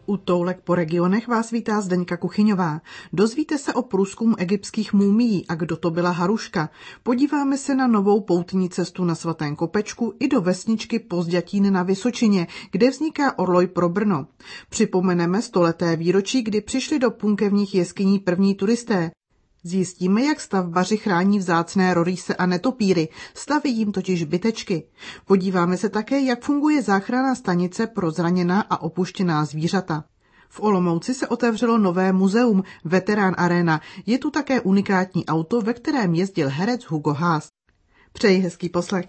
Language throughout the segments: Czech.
U Toulek po regionech vás vítá Zdeňka Kuchyňová. Dozvíte se o průzkumu egyptských mumií a kdo to byla Haruška. Podíváme se na novou poutní cestu na Svatém Kopečku i do vesničky Pozdětín na Vysočině, kde vzniká orloj pro Brno. Připomeneme 100leté výročí, kdy přišli do punkevních jeskyní první turisté. Zjistíme, jak stavbaři chrání vzácné rorýse a netopíry, staví jim totiž bytečky. Podíváme se také, jak funguje záchranná stanice pro zraněná a opuštěná zvířata. V Olomouci se otevřelo nové muzeum Veterán Arena. Je tu také unikátní auto, ve kterém jezdil herec Hugo Haas. Přeji hezký poslech.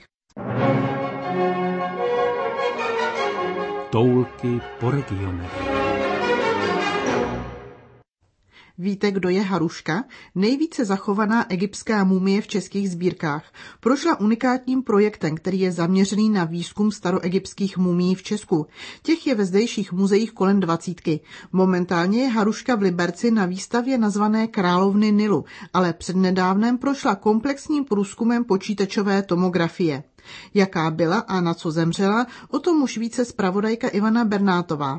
Toulky po regionech. Víte, kdo je Haruška? Nejvíce zachovaná egyptská mumie v českých sbírkách. Prošla unikátním projektem, který je zaměřený na výzkum staroegyptských mumií v Česku. Těch je ve zdejších muzeích kolem 20. Momentálně je Haruška v Liberci na výstavě nazvané Královny Nilu, ale přednedávnem prošla komplexním průzkumem počítačové tomografie. Jaká byla a na co zemřela, o tom už více zpravodajka Ivana Bernátová.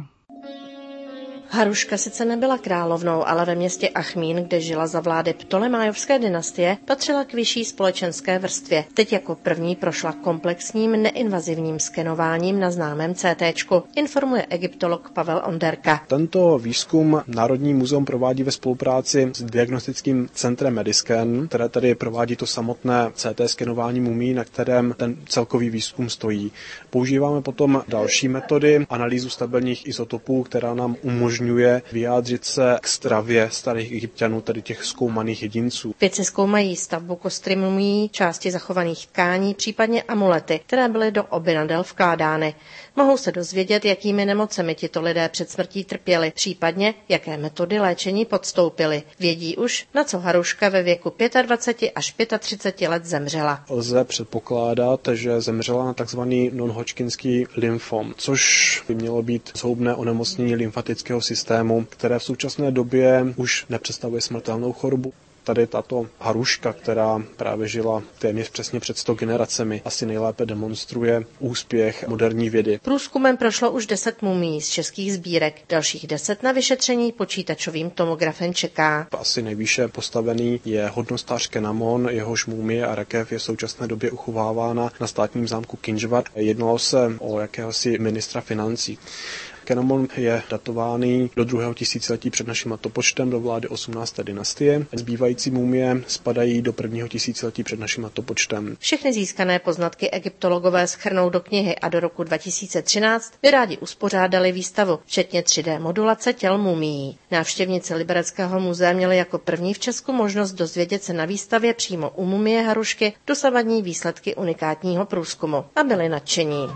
Haruška sice nebyla královnou, ale ve městě Achmín, kde žila za vlády Ptolemajovské dynastie, patřila k vyšší společenské vrstvě. Teď jako první prošla komplexním neinvazivním skenováním na známém CTčku, informuje egyptolog Pavel Onderka. Tento výzkum Národní muzeum provádí ve spolupráci s diagnostickým centrem Mediscan, které tedy provádí to samotné CT skenování mumií, na kterém ten celkový výzkum stojí. Používáme potom další metody, analýzu stabilních izotopů, která nám umožňuje vyjádřit se k stravě starých Egypťanů, tedy těch zkoumaných jedinců. Vědci zkoumají stavbu kostry mumií, části zachovaných tkání, případně amulety, které byly do obynadel vkládány. Mohou se dozvědět, jakými nemocemi tito lidé před smrtí trpěli, případně jaké metody léčení podstoupili. Vědí už, na co Haruška ve věku 25 až 35 let zemřela. Lze předpokládat, že zemřela na takzvaný non-hodgkinský lymfom, což by mělo být zhoubné onemocnění lymfatického systému, které v současné době už nepředstavuje smrtelnou chorobu. Tady tato Haruška, která právě žila téměř přesně před 100 generacemi, asi nejlépe demonstruje úspěch moderní vědy. Průzkumem prošlo už 10 mumií z českých sbírek. Dalších 10 na vyšetření počítačovým tomografem čeká. Asi nejvýše postavený je hodnostář Kenamon, jehož mumie a rakev je v současné době uchovávána na státním zámku Kinžvar. Jednalo se o jakéhosi ministra financí. Kenamon je datovaný do 2. tisíciletí před naším letopočtem do vlády 18. dynastie. Zbývající mumie spadají do 1. tisíciletí před naším letopočtem. Všechny získané poznatky egyptologové shrnou do knihy a do roku 2013 by rádi uspořádali výstavu, včetně 3D modulace těl mumií. Návštěvníci Libereckého muzea měli jako první v Česku možnost dozvědět se na výstavě přímo u mumie Harušky dosavadní výsledky unikátního průzkumu a byli nadšení.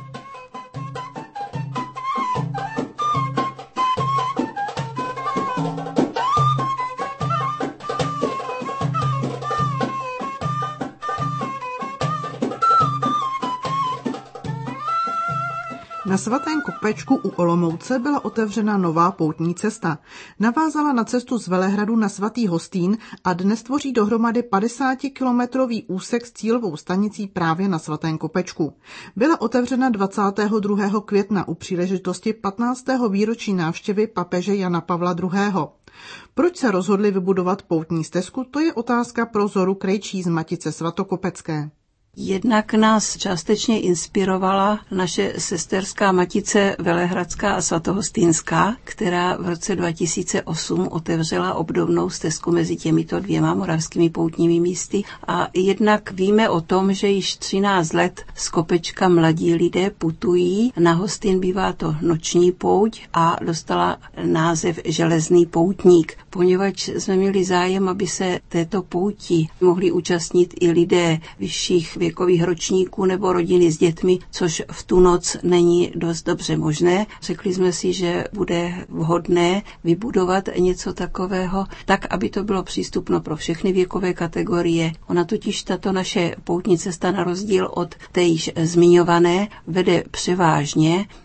Na Svatém Kopečku u Olomouce byla otevřena nová poutní cesta. Navázala na cestu z Velehradu na Svatý Hostín a dnes tvoří dohromady 50-kilometrový úsek s cílovou stanicí právě na Svatém Kopečku. Byla otevřena 22. května u příležitosti 15. výročí návštěvy papeže Jana Pavla II. Proč se rozhodli vybudovat poutní stezku, to je otázka pro Zoru Krejčí z Matice svatokopecké. Jednak nás částečně inspirovala naše sesterská Matice Velehradská a Svatohostýnská, která v roce 2008 otevřela obdobnou stezku mezi těmito dvěma moravskými poutními místy. A jednak víme o tom, že již 13 let z Kopečka mladí lidé putují. Na Hostýn bývá to noční pouť a dostala název Železný poutník, poněvadž jsme měli zájem, aby se této pouti mohli účastnit i lidé vyšších věkových ročníků nebo rodiny s dětmi, což v tu noc není dost dobře možné. Řekli jsme si, že bude vhodné vybudovat něco takového, tak, aby to bylo přístupno pro všechny věkové kategorie. Ona totiž tato naše poutní cesta na rozdíl od té již zmiňované vede převážně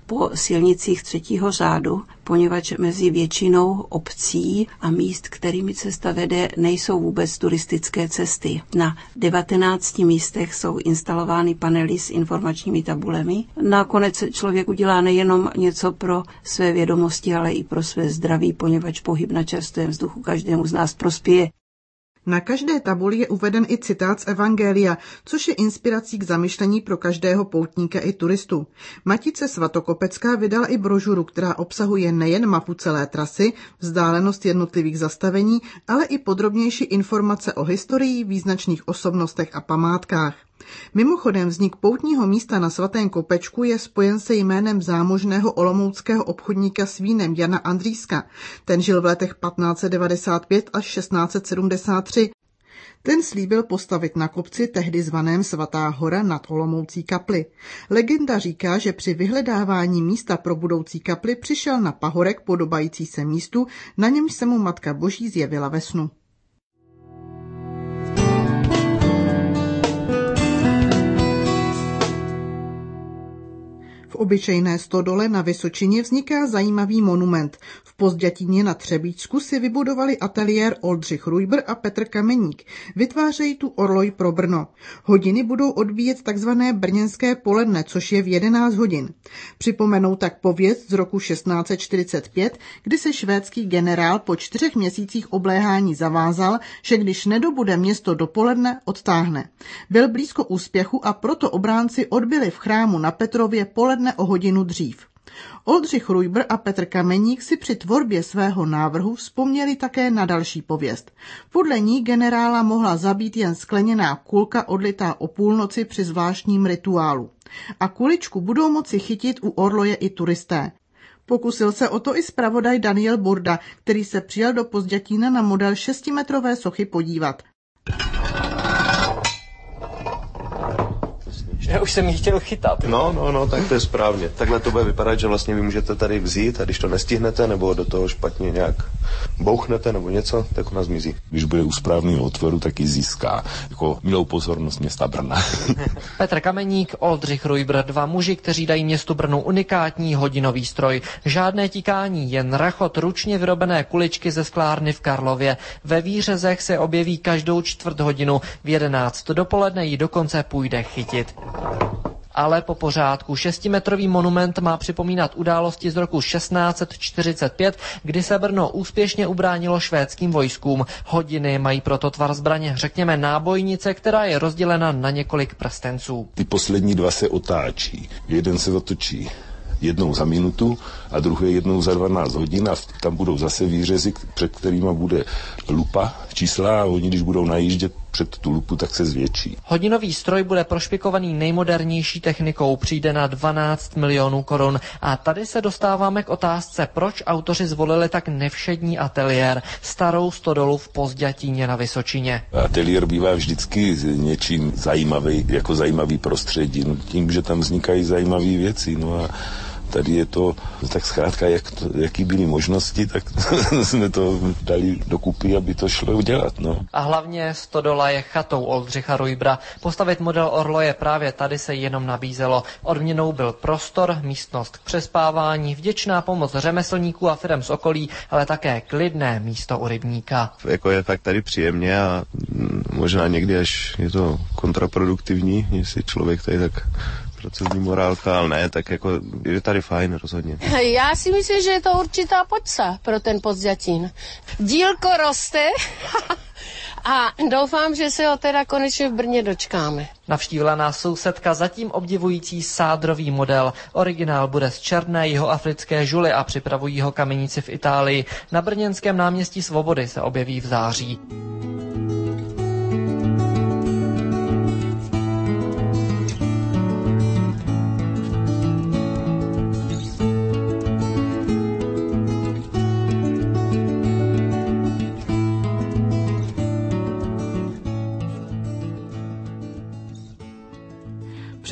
po silnicích třetího řádu, poněvadž mezi většinou obcí a míst, kterými cesta vede, nejsou vůbec turistické cesty. Na 19 místech jsou instalovány panely s informačními tabulemi. Nakonec člověk udělá nejenom něco pro své vědomosti, ale i pro své zdraví, poněvadž pohyb na čerstvém vzduchu každému z nás prospěje. Na každé tabuli je uveden i citát z Evangelia, což je inspirací k zamyšlení pro každého poutníka i turistu. Matice Svatokopecká vydala i brožuru, která obsahuje nejen mapu celé trasy, vzdálenost jednotlivých zastavení, ale i podrobnější informace o historii, význačných osobnostech a památkách. Mimochodem vznik poutního místa na Svatém Kopečku je spojen se jménem zámožného olomouckého obchodníka s vínem Jana Andrýska. Ten žil v letech 1595 až 1673. Ten slíbil postavit na kopci tehdy zvaném Svatá hora nad Olomoucí kapli. Legenda říká, že při vyhledávání místa pro budoucí kapli přišel na pahorek podobající se místu, na němž se mu Matka Boží zjevila ve snu. V obyčejné stodole na Vysočině vzniká zajímavý monument. V Pozdětíně na Třebíčsku si vybudovali ateliér Oldřich Rujbr a Petr Kameník. Vytvářejí tu orloj pro Brno. Hodiny budou odbíjet takzvané brněnské poledne, což je v 11 hodin. Připomenou tak pověst z roku 1645, kdy se švédský generál po 4 měsících obléhání zavázal, že když nedobude město dopoledne, odtáhne. Byl blízko úspěchu a proto obránci odbyli v chrámu na Petrově poledne o hodinu dřív. Oldřich Rujbr a Petr Kameník si při tvorbě svého návrhu vzpomněli také na další pověst. Podle ní generála mohla zabít jen skleněná kulka odlitá o půlnoci při zvláštním rituálu. A kuličku budou moci chytit u orloje i turisté. Pokusil se o to i zpravodaj Daniel Burda, který se přijel do Pozdětína na model 6metrové sochy podívat. Já už jsem ji chtěl chytat. No, tak to je správně. Takhle to bude vypadat, že vlastně vy můžete tady vzít a když to nestihnete nebo do toho špatně nějak bouchnete nebo něco, tak ona zmizí. Když bude u správného otvoru, tak ji získá jako milou pozornost města Brna. Petr Kameník, Oldřich Rujbr, 2 muži, kteří dají městu Brnu unikátní hodinový stroj. Žádné tikání, jen rachot ručně vyrobené kuličky ze sklárny v Karlově. Ve výřezech se objeví každou čtvrt hodinu. V 11 dopoledne ji dokonce půjde chytit. Ale po pořádku 6metrový monument má připomínat události z roku 1645, kdy se Brno úspěšně ubránilo švédským vojskům. Hodiny mají proto tvar zbraně, řekněme nábojnice, která je rozdělena na několik prstenců. Ty poslední 2 se otáčí. Jeden se zatočí jednou za minutu a druhý jednou za 12 hodin a tam budou zase výřezy, před kterýma bude lupa, čísla a oni, když budou najíždět před tu lupu, tak se zvětší. Hodinový stroj bude prošpikovaný nejmodernější technikou, přijde na 12 milionů korun. A tady se dostáváme k otázce, proč autoři zvolili tak nevšední ateliér, starou stodolu v Pozdětíně na Vysočině. Ateliér bývá vždycky něčím zajímavý, jako zajímavý prostředí, tím, že tam vznikají zajímavé věci. No a tady je to, tak zkrátka, jaký byly možnosti, tak jsme to dali dokupy, aby to šlo udělat. No. A hlavně stodola je chatou Oldřicha Rujbra. Postavit model orloje právě tady se jenom nabízelo. Odměnou byl prostor, místnost k přespávání, vděčná pomoc řemeslníků a firem z okolí, ale také klidné místo u rybníka. Jako je fakt tady příjemně a možná někdy až je to kontraproduktivní, jestli člověk tady tak procesní morálka, ale ne, tak jako je tady fajn rozhodně. Já si myslím, že je to určitá podsa pro ten Pozdětín. Dílko roste a doufám, že se ho teda konečně v Brně dočkáme. Navštívila nás sousedka zatím obdivující sádrový model. Originál bude z černé jihoafrické žuly a připravují ho kameníci v Itálii. Na brněnském náměstí Svobody se objeví v září.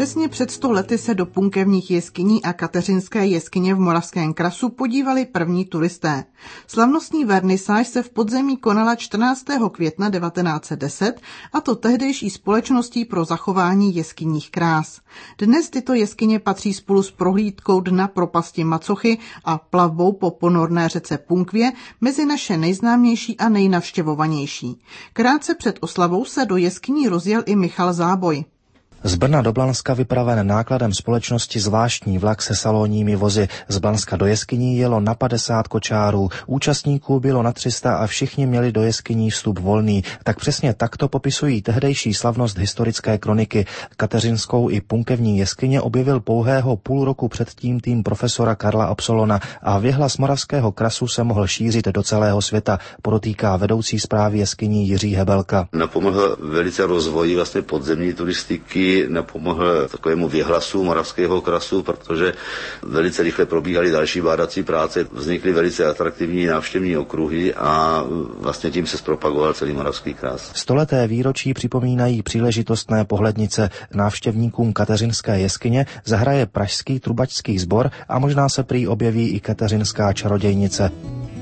Přesně před 100 lety se do Punkevních jeskyní a Kateřinské jeskyně v Moravském Krasu podívali první turisté. Slavnostní vernisáž se v podzemí konala 14. května 1910, a to tehdejší Společností pro zachování jeskynních krás. Dnes tyto jeskyně patří spolu s prohlídkou dna propasti Macochy a plavbou po ponorné řece Punkvě mezi naše nejznámější a nejnavštěvovanější. Krátce před oslavou se do jeskyní rozjel i Michal Záboj. Z Brna do Blanska vypraven nákladem společnosti zvláštní vlak se salonními vozy. Z Blanska do jeskyní jelo na 50 kočárů, účastníků bylo na 300 a všichni měli do jeskyní vstup volný. Tak přesně takto popisují tehdejší slavnost historické kroniky. Kateřinskou i Punkevní jeskyně objevil pouhého půl roku předtím tým profesora Karla Absolona a věhlas Moravského Krasu se mohl šířit do celého světa, podotýká vedoucí správy jeskyní Jiří Hebelka. Napomohl velice rozvoji vlastně podzemní turistiky, napomohl takovému věhlasu Moravského Krasu, protože velice rychle probíhaly další bádací práce, vznikly velice atraktivní návštěvní okruhy a vlastně tím se zpropagoval celý Moravský Kras. Stoleté výročí připomínají příležitostné pohlednice. Návštěvníkům Kateřinské jeskyně zahraje pražský trubačský sbor a možná se prý objeví i kateřinská čarodějnice.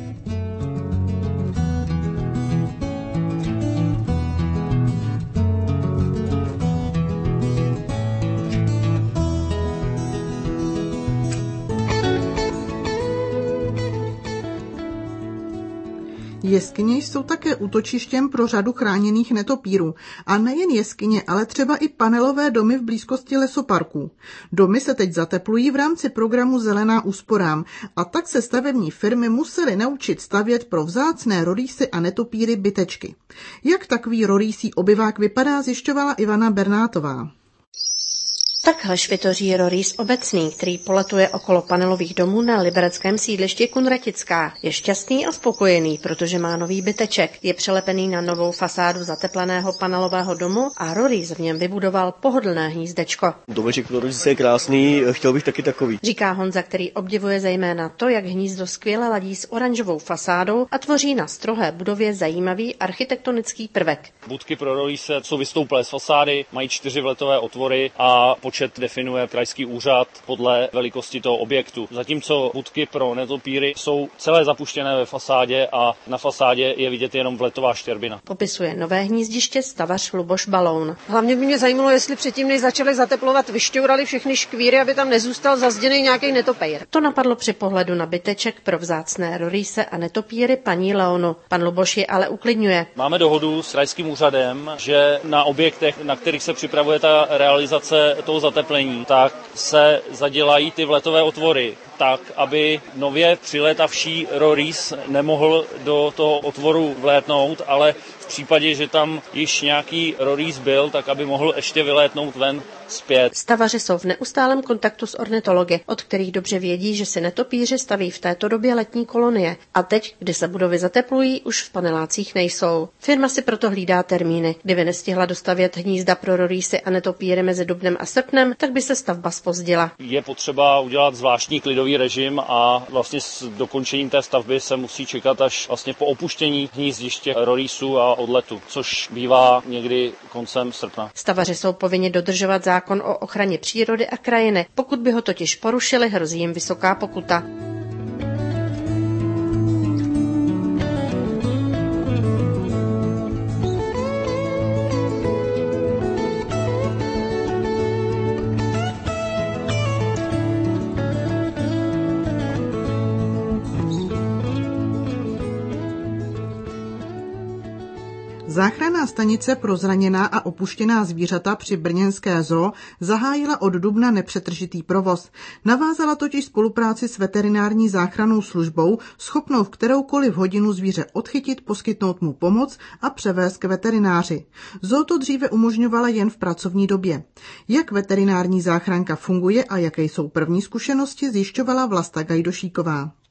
Jeskyně jsou také útočištěm pro řadu chráněných netopýrů. A nejen jeskyně, ale třeba i panelové domy v blízkosti lesoparků. Domy se teď zateplují v rámci programu Zelená úsporám a tak se stavební firmy musely naučit stavět pro vzácné rorýsy a netopýry bytečky. Jak takový rorýsí obyvák vypadá, zjišťovala Ivana Bernátová. Takhle švitoří rorýs obecný, který poletuje okolo panelových domů na libereckém sídlišti Kunratická. Je šťastný a spokojený, protože má nový byteček. Je přelepený na novou fasádu zatepleného panelového domu a rorýs v něm vybudoval pohodlné hnízdečko. Domeček rorýse je krásný, chtěl bych taky takový. Říká Honza, který obdivuje zejména to, jak hnízdo skvěle ladí s oranžovou fasádou a tvoří na strohé budově zajímavý architektonický prvek. Budky pro rorýse jsou vystouplé z fasády, mají 4 vletové otvory a počet definuje krajský úřad podle velikosti toho objektu. Zatímco budky pro netopýry jsou celé zapuštěné ve fasádě a na fasádě je vidět jenom vletová štěrbina. Popisuje nové hnízdiště stavař Luboš Baloun. Hlavně by mě zajímalo, jestli předtím, než začali zateplovat, vyšťourali všechny škvíry, aby tam nezůstal zazděný nějaký netopýr. To napadlo při pohledu na byteček pro vzácné rorýse a netopýry paní Leonu. Pan Luboš je ale uklidňuje. Máme dohodu s krajským úřadem, že na objektech, na kterých se připravuje ta realizace toho zateplení, tak se zadělají ty vletové otvory, tak, aby nově přilétavší rorýs nemohl do toho otvoru vlétnout, ale v případě, že tam již nějaký rorýs byl, tak aby mohl ještě vylétnout ven zpět. Stavaři jsou v neustálém kontaktu s ornitology, od kterých dobře vědí, že si netopýři staví v této době letní kolonie. A teď, kdy se budovy zateplují, už v panelácích nejsou. Firma si proto hlídá termíny. Kdyby nestihla dostavět hnízda pro rorýsy a netopýry mezi dubnem a srpnem, tak by se stavba zpozdila. Je potřeba udělat zvláštní klidový režim a vlastně s dokončením té stavby se musí čekat až vlastně po opuštění hnízdiště rorýsů a odletu, což bývá někdy koncem srpna. Stavaři jsou povinni dodržovat zákon o ochraně přírody a krajiny. Pokud by ho totiž porušili, hrozí jim vysoká pokuta. Záchranná stanice pro zraněná a opuštěná zvířata při brněnské zoo zahájila od dubna nepřetržitý provoz. Navázala totiž spolupráci s veterinární záchrannou službou, schopnou v kteroukoliv hodinu zvíře odchytit, poskytnout mu pomoc a převést k veterináři. Zoo to dříve umožňovala jen v pracovní době. Jak veterinární záchranka funguje a jaké jsou první zkušenosti, zjišťovala Vlasta Gajdošíková.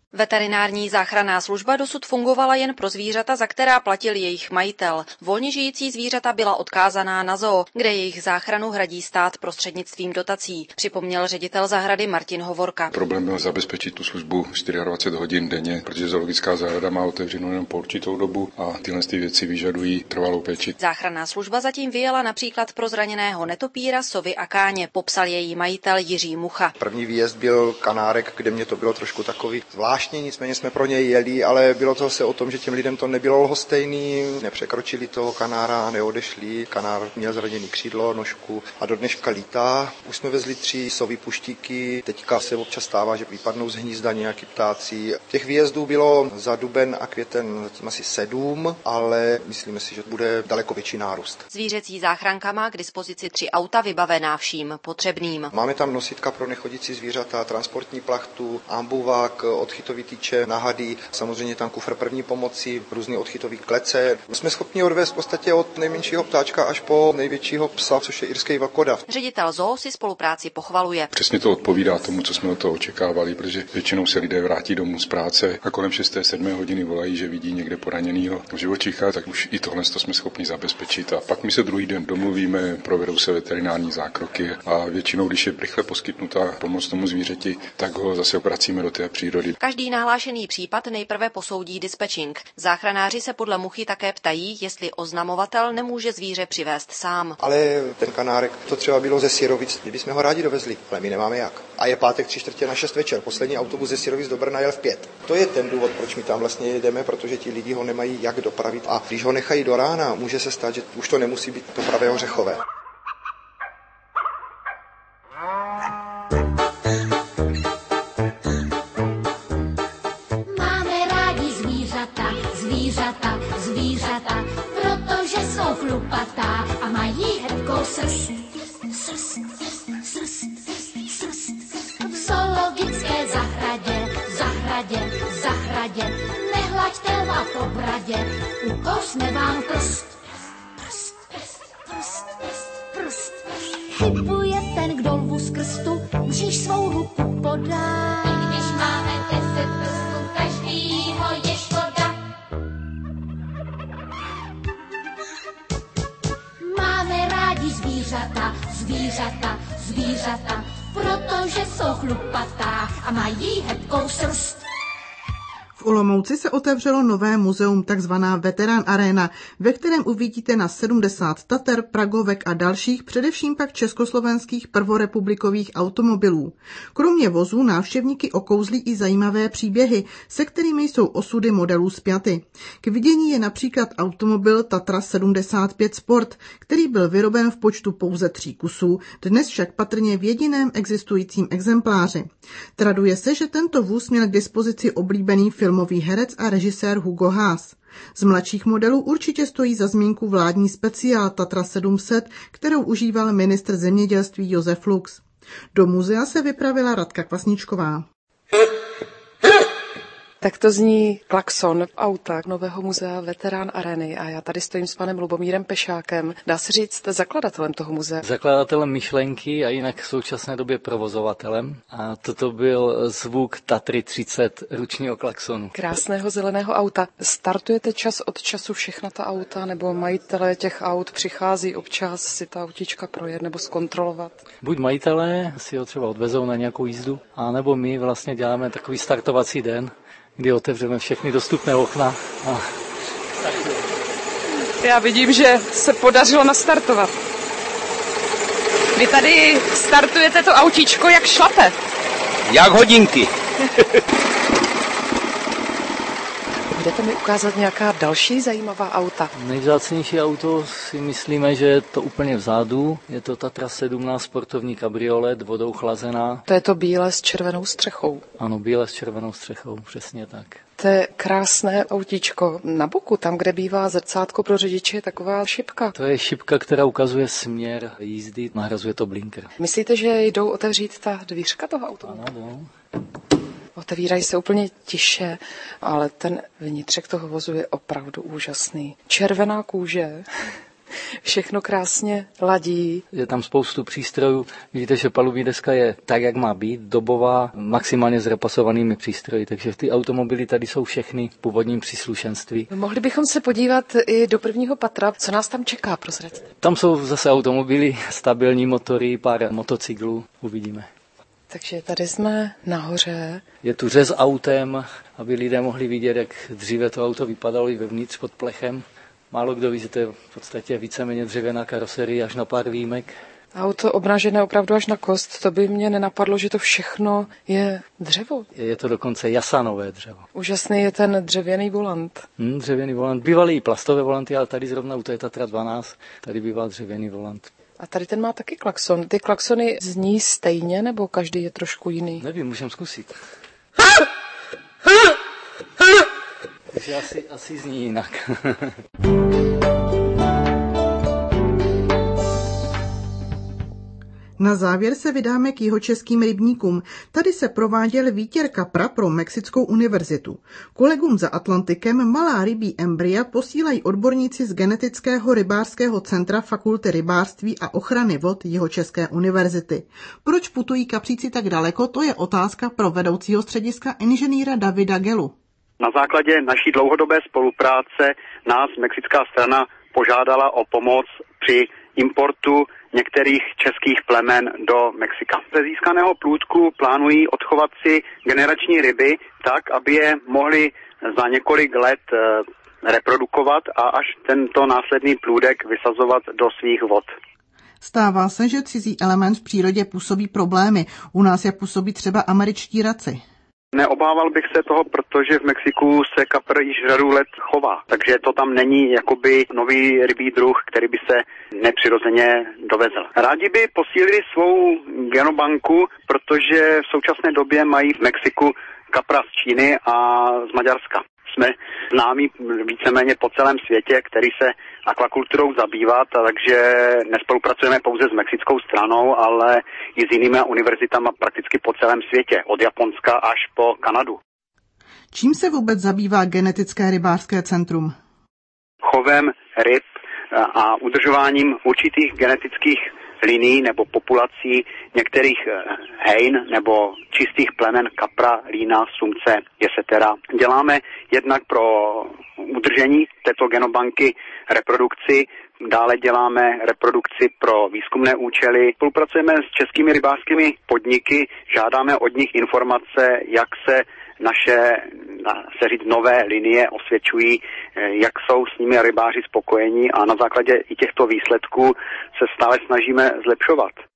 Veterinární záchranná služba dosud fungovala jen pro zvířata, za která platil jejich majitel. Volně žijící zvířata byla odkázaná na zoo, kde jejich záchranu hradí stát prostřednictvím dotací, připomněl ředitel zahrady Martin Hovorka. Problém byl zabezpečit tu službu 24 hodin denně, protože zoologická zahrada má otevřenou jen po určitou dobu a tyhle věci vyžadují trvalou péči. Záchranná služba zatím vyjela například pro zraněného netopíra, sovy a káně, popsal její majitel Jiří Mucha. První výjezd byl Kanárek, kde mě to bylo trošku takový zvláštní, nicméně jsme pro něj jeli, ale bylo to zase o tom, že těm lidem to nebylo lhostejný, nepřekročili toho kanára, neodešli. Kanár měl zraněný křídlo, nožku a do dneška lítá. Už jsme vezli 3 sovy puštíky, teďka se občas stává, že vypadnou z hnízda nějaký ptáci. Těch výjezdů bylo za duben a květen zatím asi 7, ale myslíme si, že bude daleko větší nárůst. Zvířecí záchranka má k dispozici 3 auta vybavená vším potřebným. Máme tam nositka pro nechodící zvířata, transportní plachtu, ambuvák, odchytový tyče, nahady, samozřejmě tam kufr první pomoci, různé odchytové klece. Jsme schopni odvést v podstatě od nejmenšího ptáčka až po největšího psa, což je irský vlkodav. Ředitel zoo si spolupráci pochvaluje. Přesně to odpovídá tomu, co jsme od toho očekávali, protože většinou se lidé vrátí domů z práce a kolem 6-7 hodiny volají, že vidí někde poraněnýho živočicha, tak už i tohle jsme schopni zabezpečit. A pak my se druhý den domluvíme, provedou se veterinární zákroky a většinou, když je rychle poskytnutá pomoc tomu zvířeti, tak ho zase obracíme do té přírody. Každý nahlášený případ nejprve posoudí dispečing. Záchranáři se podle Muchy také ptají, jestli oznamovatel nemůže zvíře přivést sám. Ale ten Kanárek to třeba bylo ze Syrovic, kdybychom ho rádi dovezli, ale my nemáme jak. A je pátek 3:45 večer, poslední autobus ze Syrovic do Brna jel v 5. To je ten důvod, proč my tam vlastně jedeme, protože ti lidi ho nemají jak dopravit. A když ho nechají do rána, může se stát, že už to nemusí být to pravé ořechové. Zvířata, protože jsou chlupatá a mají hebkou srst. V zoologické zahradě, nehlaďte ho po bradě, ukousne vám prst. Chybuje ten, kdo lvu z krstu, mříž svou ruku podá. I když máme 10 prstů, každýho je škoda. Máme rádi zvířata, protože jsou chlupatá a mají hebkou srst. V Olomouci se otevřelo nové muzeum, takzvaná Veterán Arena, ve kterém uvidíte na 70 tater, pragovek a dalších, především pak československých prvorepublikových automobilů. Kromě vozů návštěvníky okouzlí i zajímavé příběhy, se kterými jsou osudy modelů spjaty. K vidění je například automobil Tatra 75 Sport, který byl vyroben v počtu pouze 3 kusů, dnes však patrně v jediném existujícím exempláři. Traduje se, že tento vůz měl k dispozici oblíbený filmový herec a režisér Hugo Haas. Z mladších modelů určitě stojí za zmínku vládní speciál Tatra 700, kterou užíval ministr zemědělství Josef Lux. Do muzea se vypravila Radka Kvasničková. Tak to zní klakson auta nového muzea Veterán Areny a já tady stojím s panem Lubomírem Pešákem. Dá se říct zakladatelem toho muzea? Zakladatelem myšlenky a jinak v současné době provozovatelem. A toto byl zvuk Tatry 30 ručního klaksonu. Krásného zeleného auta. Startujete čas od času všechna ta auta, nebo majitelé těch aut přichází občas si ta autička projet nebo zkontrolovat? Buď majitelé si ho třeba odvezou na nějakou jízdu, anebo my vlastně děláme takový startovací den, kdy otevřeme všechny dostupné okna. Já vidím, že se podařilo nastartovat. Vy tady startujete to autíčko jak šlape. Jak hodinky. Budete mi ukázat nějaká další zajímavá auta? Nejvzácnější auto si myslíme, že je to úplně vzadu. Je to Tatra 17 sportovní kabriolet, vodou chlazená. To je to bílé s červenou střechou. Ano, bílé s červenou střechou, přesně tak. To je krásné autíčko. Na boku, tam, kde bývá zrcátko pro řidiče, je taková šipka. To je šipka, která ukazuje směr jízdy, nahrazuje to blinker. Myslíte, že jdou otevřít ta dvířka toho automobilu? Ano. Otevírají se úplně tiše, ale ten vnitřek toho vozu je opravdu úžasný. Červená kůže, Všechno krásně ladí. Je tam spoustu přístrojů. Vidíte, že palubní deska je tak, jak má být, dobová, maximálně s repasovanými přístroji, takže ty automobily tady jsou všechny v původním příslušenství. Mohli bychom se podívat i do prvního patra. Co nás tam čeká, prozraďte? Tam jsou zase automobily, stabilní motory, pár motocyklů, uvidíme. Takže tady jsme nahoře. Je tu řez autem, aby lidé mohli vidět, jak dříve to auto vypadalo i vevnitř pod plechem. Málo kdo ví, že to je v podstatě víceméně dřevěná karoserie až na pár výjimek. Auto obnažené opravdu až na kost, to by mě nenapadlo, že to všechno je dřevo. Je to dokonce jasanové dřevo. Úžasný je ten dřevěný volant. Dřevěný volant. Bývaly i plastové volanty, ale tady zrovna u té Tatra 12, tady bývá dřevěný volant. A tady ten má taky klakson. Ty klaksony zní stejně, nebo každý je trošku jiný? Nevím, můžem zkusit. Takže asi zní jinak. Na závěr se vydáme k jihočeským rybníkům. Tady se prováděl výtěr kapra pro Mexickou univerzitu. Kolegům za Atlantikem malá rybí embrya posílají odborníci z Genetického rybářského centra Fakulty rybářství a ochrany vod Jihočeské univerzity. Proč putují kapříci tak daleko, to je otázka pro vedoucího střediska inženýra Davida Gelu. Na základě naší dlouhodobé spolupráce nás mexická strana požádala o pomoc při importu některých českých plemen do Mexika. Ze získaného plůdku plánují odchovat si generační ryby tak, aby je mohli za několik let reprodukovat a až tento následný plůdek vysazovat do svých vod. Stává se, že cizí element v přírodě působí problémy. U nás je působí třeba američtí raci. Neobával bych se toho, protože v Mexiku se kapr již řadu let chová, takže to tam není jakoby nový rybí druh, který by se nepřirozeně dovezl. Rádi by posílili svou genobanku, protože v současné době mají v Mexiku kapra z Číny a z Maďarska. Jsme známí víceméně po celém světě, který se akvakulturou zabývá, takže nespolupracujeme pouze s mexickou stranou, ale i s jinými univerzitami prakticky po celém světě, od Japonska až po Kanadu. Čím se vůbec zabývá Genetické rybářské centrum? Chovem ryb a udržováním určitých genetických linií nebo populací některých hejn nebo čistých plemen kapra, lína, sumce, jesetera. Děláme jednak pro udržení této genobanky reprodukci, dále děláme reprodukci pro výzkumné účely. Spolupracujeme s českými rybářskými podniky, žádáme od nich informace, jak se naše, se říct, nové linie osvědčují, jak jsou s nimi rybáři spokojení a na základě i těchto výsledků se stále snažíme zlepšovat.